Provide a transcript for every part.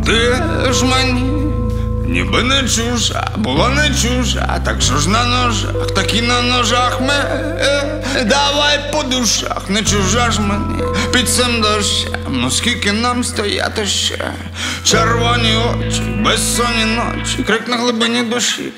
ти ж мені ніби не чужа, була не чужа, так що ж на ножах, так і на ножах ми давай по душах, не чужа ж мені під цим дощем, ну скільки нам стояти ще, червоні очі, безсонні ночі, крик на глибині душі,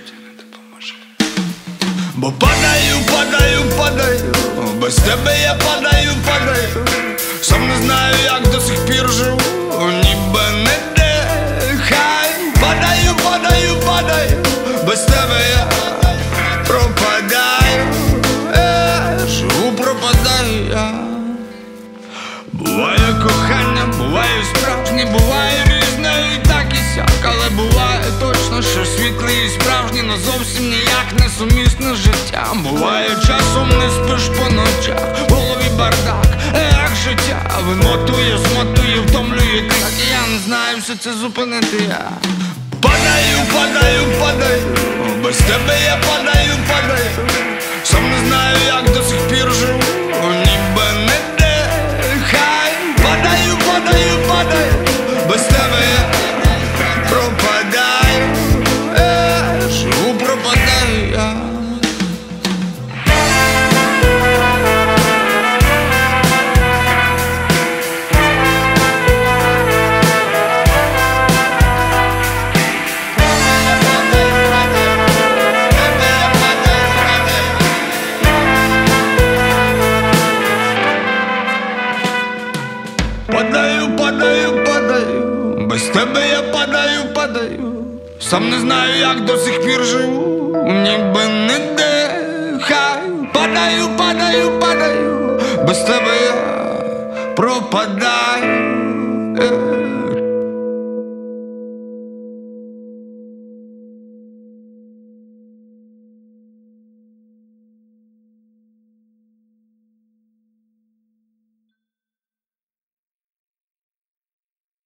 бо падаю, падаю, падаю, без тебе я падаю, падаю, сам не знаю, як до сих пір живу, ніби не дихаю, падаю, падаю, падаю, без тебе я пропадаю, живу, пропадаю я. Буває кохання, буває справжнє, буває різне і так і сяк, але буває точно, що світле і справжнє, но зовсім ніяк не сумісне з життям. Буває часом не спиш по ночах, в голові бардак, як життя вимотує, смотує, втомлює так, я не знаю все це зупинити я. Падаю, падаю, падаю, без тебе я падаю, падаю, сам не знаю, як до сих пір живу, ніби не дихаю, падаю, падаю, падаю, без тебе я пропадаю, живу, пропадаю я. Падаю, падаю, падаю, без тебе я падаю, падаю, сам не знаю, як до сих пір живу, ніби не дихаю, падаю, падаю, падаю, без тебе я пропадаю.